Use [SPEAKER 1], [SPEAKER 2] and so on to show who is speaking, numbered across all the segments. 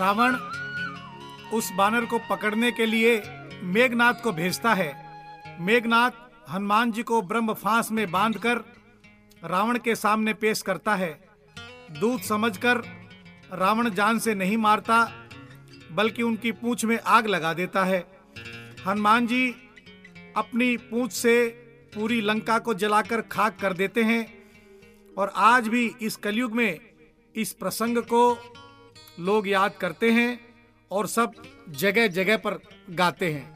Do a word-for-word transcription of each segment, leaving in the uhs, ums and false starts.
[SPEAKER 1] रावण उस बानर को पकड़ने के लिए मेघनाद को भेजता है। मेघनाद हनुमान जी को ब्रह्म फांस में बांधकर रावण के सामने पेश करता है। दूत समझकर रावण जान से नहीं मारता बल्कि उनकी पूंछ में आग लगा देता है। हनुमान जी अपनी पूंछ से पूरी लंका को जलाकर खाक कर देते हैं और आज भी इस कलयुग में इस प्रसंग को लोग याद करते हैं और सब जगह जगह पर गाते हैं।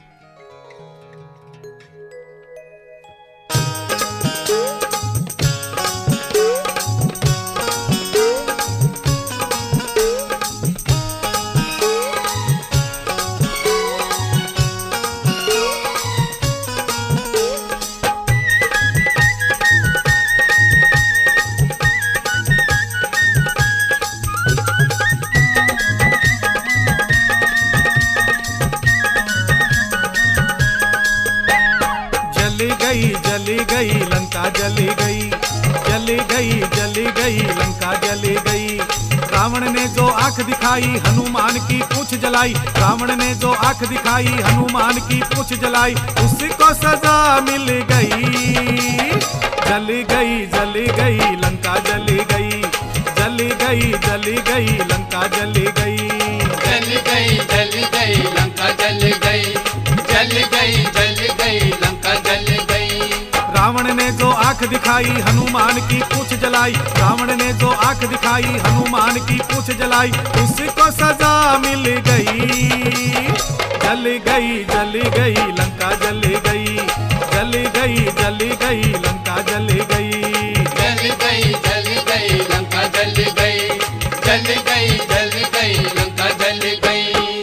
[SPEAKER 1] जली गई लंका जली गई, जली गई जली गई लंका जली गई। रावण ने जो आंख दिखाई हनुमान की पूंछ जलाई, रावण ने जो आंख दिखाई हनुमान की पूंछ जलाई, उसको सजा मिल गई। जली गई जली गई लंका जली गई, जली गई जली गई लंका जली गई,
[SPEAKER 2] जली गई जली गई लंका जली गई, जली गई जली गई लंका जली गई।
[SPEAKER 1] रावण ने जो आंख दिखाई हनुमान की पूंछ जलाई, रावण ने जो आंख दिखाई हनुमान की पूंछ जलाई, उसको सजा मिल गई। जली गई जली गई लंका जली गई, जली गई जली गई लंका जली गई,
[SPEAKER 2] जली गई जली गई लंका जली गई, जली गई जली गई लंका जली गई।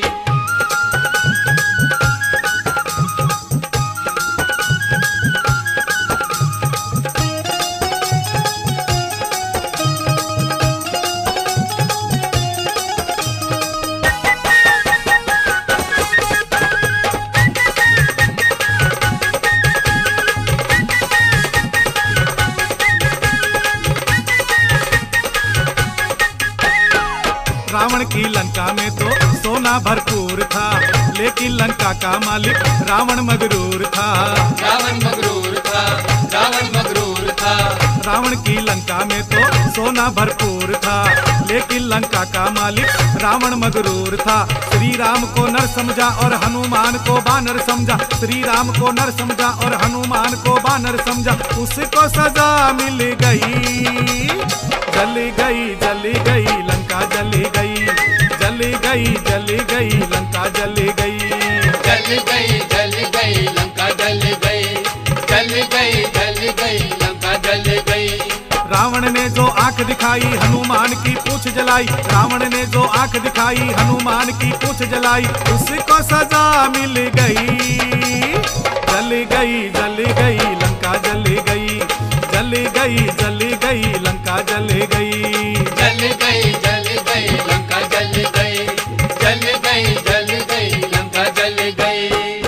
[SPEAKER 1] रावण की लंका में तो सोना भरपूर था, लेकिन लंका का मालिक रावण मगरूर था।
[SPEAKER 2] रावण मगरूर था, रावण मगरूर था।
[SPEAKER 1] रावण की लंका में तो सोना भरपूर था, लेकिन लंका का मालिक रावण मगरूर था। श्री राम को नर समझा और हनुमान को बानर समझा, श्री राम को नर समझा और हनुमान को बानर समझा, उसको सजा मिल गई। जली गई जली गई लंका जली गई, जली गई जली गई लंका जली गई,
[SPEAKER 2] जली गई जली गई लंका जली गई, जली गई जली गई लंका जली गई।
[SPEAKER 1] रावण ने जो आंख दिखाई हनुमान की पूंछ जलाई, रावण ने जो आंख दिखाई हनुमान की पूंछ जलाई, उसको सजा मिल गई। जली गई जली गई लंका जली गई, जली गई जली गई लंका जली गई,
[SPEAKER 2] जली गई जली गई लंका जली गई, जली गई जली गई लंका जली गई।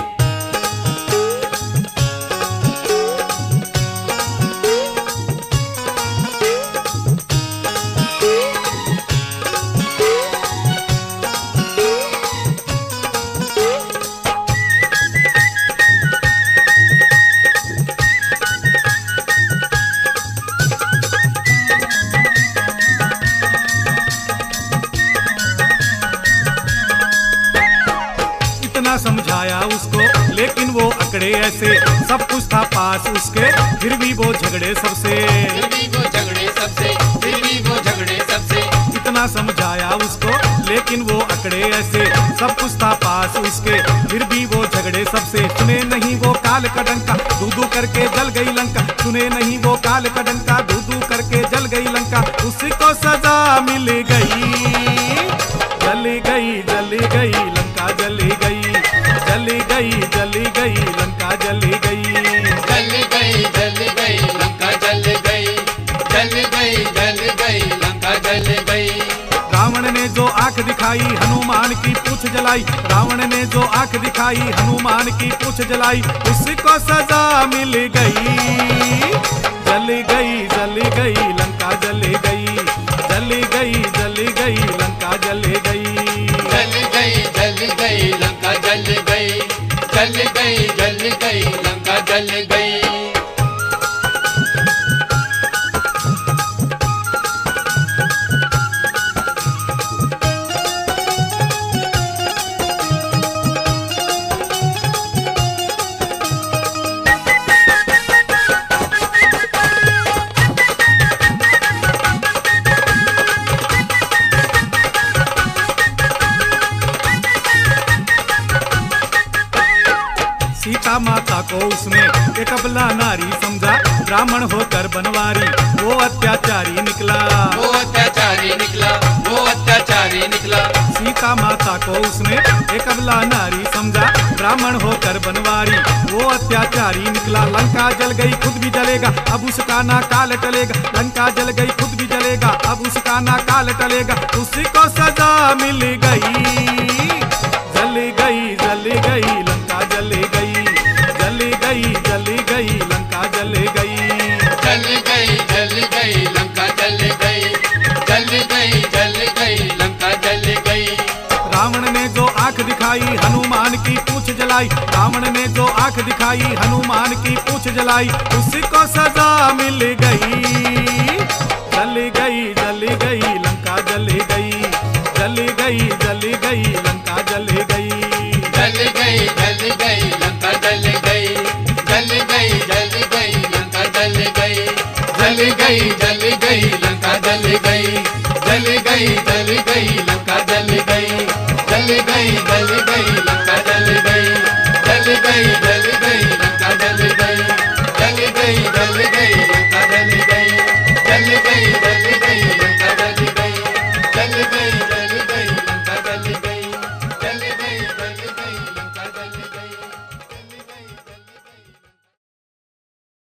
[SPEAKER 1] समझाया उसको लेकिन वो अकड़े ऐसे, सब कुछ था पास उसके फिर भी वो झगड़े सबसे,
[SPEAKER 2] फिर भी वो झगड़े सबसे, फिर भी वो झगड़े सबसे।
[SPEAKER 1] इतना समझाया उसको लेकिन वो अकड़े ऐसे, सब कुछ था पास उसके फिर भी वो झगड़े सबसे। सुने नहीं वो काल का डंका धू धू करके जल गई लंका, सुने नहीं वो काल का डंका धू धू करके जल गई लंका, उसको सजा मिल गई। जली गई जली गई लंका जली गई, जली गई जली गई लंका जली गई,
[SPEAKER 2] जली गई जली गई लंका जली गई, जली गई जली गई लंका जली गई।
[SPEAKER 1] रावण ने जो आंख दिखाई हनुमान की पूंछ जलाई, रावण ने जो आंख दिखाई हनुमान की पूंछ जलाई, उसको सजा मिल गई। जली गई जली गई लंका जली गई, जली गई जली गई लंका जली गई, को उसने एक अबला नारी समझा, ब्राह्मण होकर बनवारी वो अत्याचारी निकला।
[SPEAKER 2] वो अत्याचारी निकला, वो अत्याचारी निकला।
[SPEAKER 1] सीता माता को उसने एक अबला नारी समझा, ब्राह्मण होकर बनवारी वो अत्याचारी निकला। लंका जल गई खुद भी जलेगा, अब उसका ना काल टलेगा। लंका जल गई खुद भी जलेगा, अब उसका ना काल टलेगा। उसी को सजा मिल गई, जल गई जल गई लंका जल गई, जल गई जल गई लंका जल गई।
[SPEAKER 2] जल गई जल गई लंका जल गई, जल गई जल गई लंका जल गई।
[SPEAKER 1] रावण ने जो आंख दिखाई हनुमान की पूंछ जलाई, रावण ने जो आंख दिखाई हनुमान की पूंछ जलाई। उसी को सजा मिल गई, जल गई जल गई लंका जल गई, जल गई जल गई लंका जल गई।
[SPEAKER 2] जल गई जल गई लंका जल गई, जल गई जल गई लंका जल गई। जल गई जल गई लंका जल गई, जल गई जल गई लंका जल गई, जल गई।